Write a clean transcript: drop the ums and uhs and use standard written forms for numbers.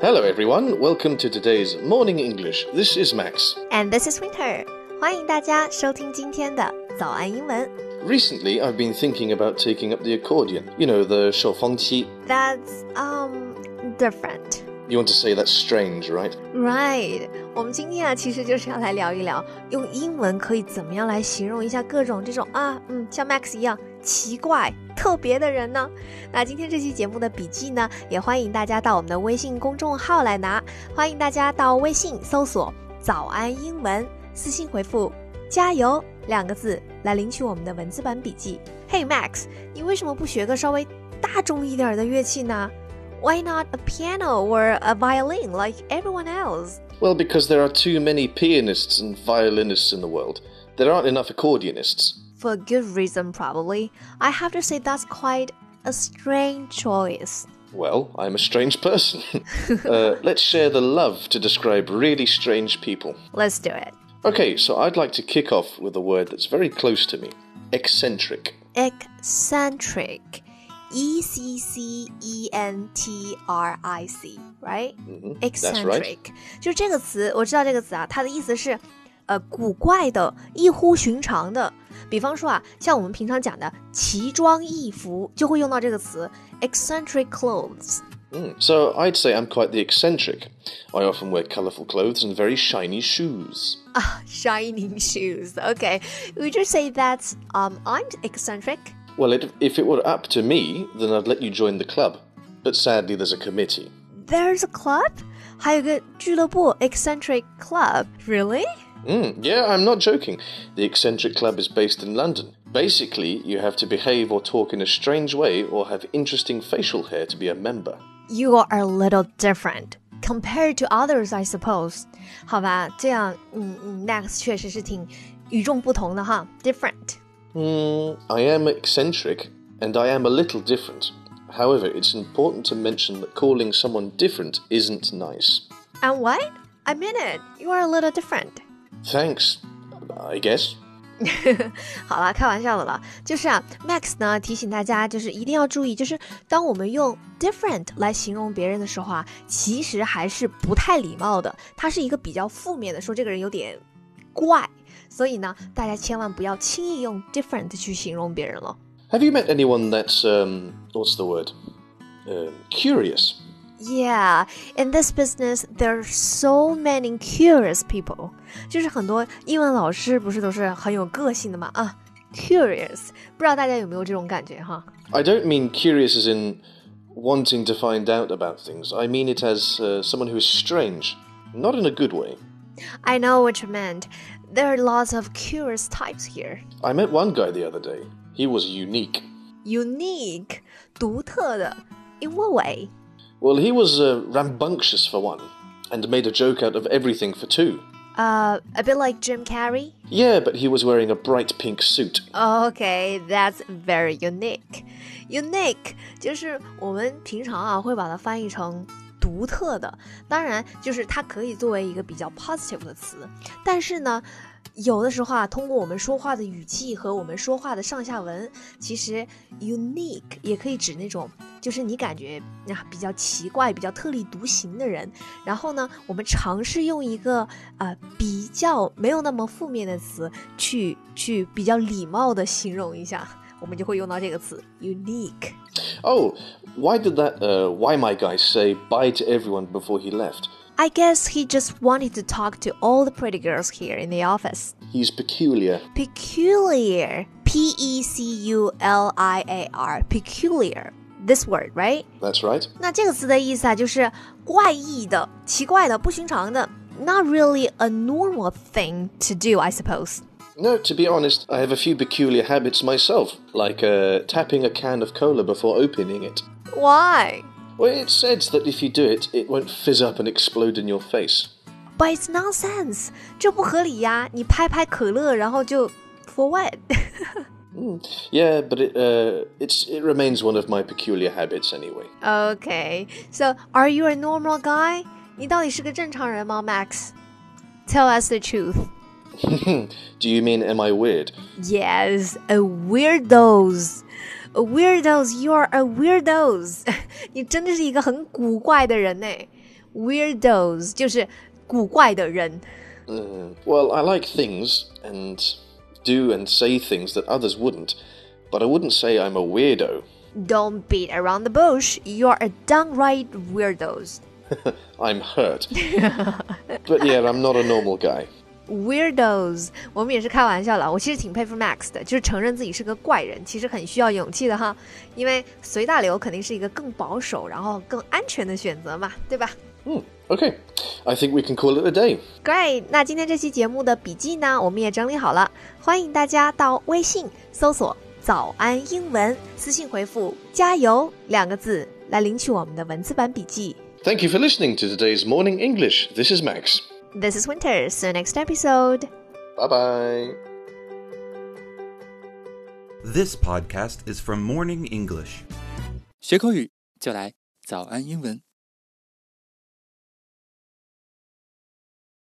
Hello everyone, welcome to today's Morning English. This is Max. And this is Winter. 欢迎大家收听今天的早安英文。 Recently, I've been thinking about taking up the accordion. You know, the 手风机. That's, different. You want to say that's strange, right? Right. 我们今天啊，其实就是要来聊一聊，用英文可以怎么样来形容一下各种这种像 Max 一样奇怪、特别的人呢？那今天这期节目的笔记呢，也欢迎大家到我们的微信公众号来拿。欢迎大家到微信搜索“早安英文”，私信回复“加油”2个字来领取我们的文字版笔记。Hey Max， 你为什么不学个稍微大众一点的乐器呢？Why not a piano or a violin like everyone else? Well, because there are too many pianists and violinists in the world. There aren't enough accordionists. For a good reason, probably. I have to say that's quite a strange choice. Well, I'm a strange person. Let's share the love to describe really strange people. Let's do it. Okay, so I'd like to kick off with a word that's very close to me. Eccentric. Eccentric. E-C-C-E-N-T-R-I-C, right? That's Eccentric. right. 就是这个词，我知道这个词啊，它的意思是古怪的、异乎寻常的。比方说啊，像我们平常讲的奇装异服，就会用到这个词 eccentric clothes. So I'd say I'm quite the eccentric. I often wear colourful clothes and very shiny shoes. Shining shoes. Okay. Would you say that I'm eccentric? Well, if it were up to me, then I'd let you join the club. But sadly, there's a committee. There's a club? 还有个俱乐部 eccentric club. Really? Yeah, I'm not joking. The eccentric club is based in London. Basically, you have to behave or talk in a strange way or have interesting facial hair to be a member. You are a little different. Compared to others, I suppose. 好吧，这样Max 确实是挺与众不同的哈 Different. I am eccentric, and I am a little different. However, it's important to mention that calling someone different isn't nice. And what? I mean it. You are a little different. Thanks, I guess. 好啦，开玩笑的了。就是Max 呢提醒大家，就是一定要注意，就是当我们用 different 来形容别人的时候啊，其实还是不太礼貌的。它是一个比较负面的，说这个人有点怪。所以呢，大家千万不要轻易用 different 去形容别人了。 Have you met anyone that's, what's the word? Curious? Yeah, in this business, there are so many curious people. 就是很多英文老师不是都是很有个性的嘛curious. 不知道大家有没有这种感觉哈 I don't mean curious as in wanting to find out about things. I mean it as someone who is strange, not in a good way. I know what you meant. There are lots of curious types here. I met one guy the other day. He was unique. Unique, 独特的 In what way? Well, he was rambunctious for one, and made a joke out of everything for two. A bit like Jim Carrey? Yeah, but he was wearing a bright pink suit. Okay, that's very unique. Unique 就是我们平常会把它翻译成独特的，当然就是它可以作为一个比较 positive 的词，但是呢有的时候通过我们说话的语气和我们说话的上下文，其实 unique 也可以指那种就是你感觉比较奇怪比较特立独行的人，然后呢我们尝试用一个比较没有那么负面的词去比较礼貌的形容一下，我们就会用到这个词 unique. Oh, why did that my guy say bye to everyone before he left? I guess he just wanted to talk to all the pretty girls here in the office. He's peculiar. Peculiar. P-E-C-U-L-I-A-R. Peculiar. This word, right? That's right. 那这个词的意思就是怪异的、奇怪的、不寻常的。Not really a normal thing to do, I suppose. No, to be honest, I have a few peculiar habits myself, like tapping a can of cola before opening it. Why? Well, it's said that if you do it, it won't fizz up and explode in your face. But it's nonsense. 这不合理呀，你拍拍可乐，然后就 for what? Yeah, but it remains one of my peculiar habits anyway. Okay, so are you a normal guy? 你到底是个正常人吗 Max? Tell us the truth. Do you mean am I weird? Yes, a weirdos. Weirdos, you are a weirdos. 你真的是一个很古怪的人呢。 Weirdos 就是古怪的人。 Well, I like things and do and say things that others wouldn't, but I wouldn't say I'm a weirdo. Don't beat around the bush. You're a downright weirdos. I'm hurt. But yeah, I'm not a normal guy. Weirdos 我们也是开玩笑了，我其实挺佩服 Max 的，就是承认自己是个怪人，其实很需要勇气的哈，因为随大流肯定是一个更保守然后更安全的选择嘛，对吧 Okay, I think we can call it a day. Great, 那今天这期节目的笔记呢，我们也整理好了，欢迎大家到微信搜索早安英文，私信回复加油2个字来领取我们的文字版笔记。 Thank you for listening to today's Morning English. This is Max. This is Winter. See you next episode. Bye-bye. This podcast is from Morning English. 学口语就来早安英文。